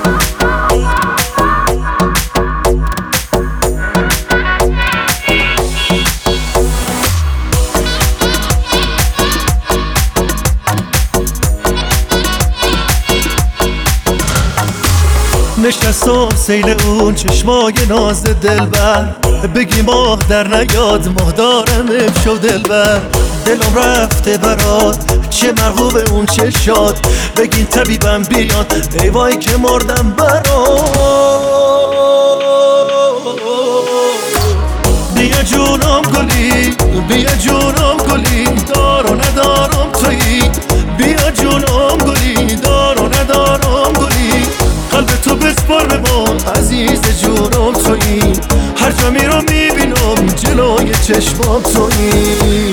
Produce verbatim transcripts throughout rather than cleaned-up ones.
نشستم سیل اون چشمای ناز دلبر، بگی ماه در نیاد ماه دارم امشو دلبر. دلم رفته برات چه مرغوب اون چشات، بگین طبیبم بیاد ای وای که مردم برات. بیا جونم گلی بیا جونم گلی، دار و ندارم تویی. بیا جونم گلی دار و ندارم گلی، قلب تو بسپار به ما عزیز جونم تویی. هر جا میرم میبینم جلوی چشمام تویی.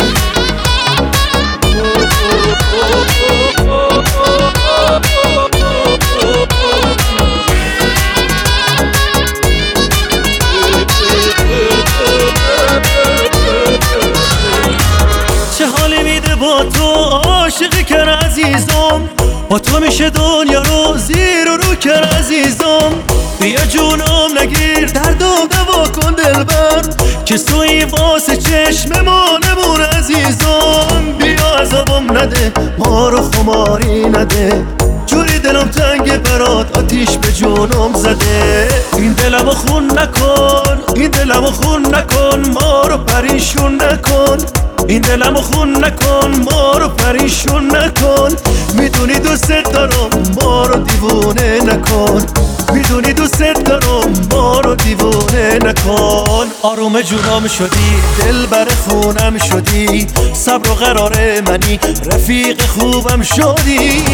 چه حالی میده با تو عاشقی کن عزیزم، با تو میشه دنیا رو زیر و رو کن عزیزم. بیا جونم نگیر دردم دوا کن دلبر، که توی واسه چشم ما نمون عزیزم. بیا عذابم نده ما رو خماری نده، جوری دلم تنگ برات آتیش به جونم زده. این دلمو خون نکن این دلمو خون نکن، ما رو پریشون نکن. این دلمو خون نکن ما رو پریشون نکن. میدونی دوست دارم ما رو دیوونه نکن، میدونی دوست دارم ما رو دیوونه نکن. آروم جونم شدی دل بر خونم شدی، صبر و قرار منی رفیق خوبم شدی.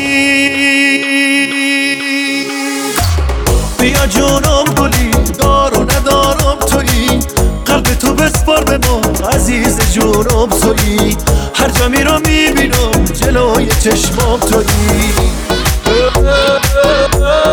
بیا جونم گلی دار و ندارم تویی، قلب تو بسپار به ما عزیز جونم تویی. هر جا میرم میبینم جلوی چشمام تویی.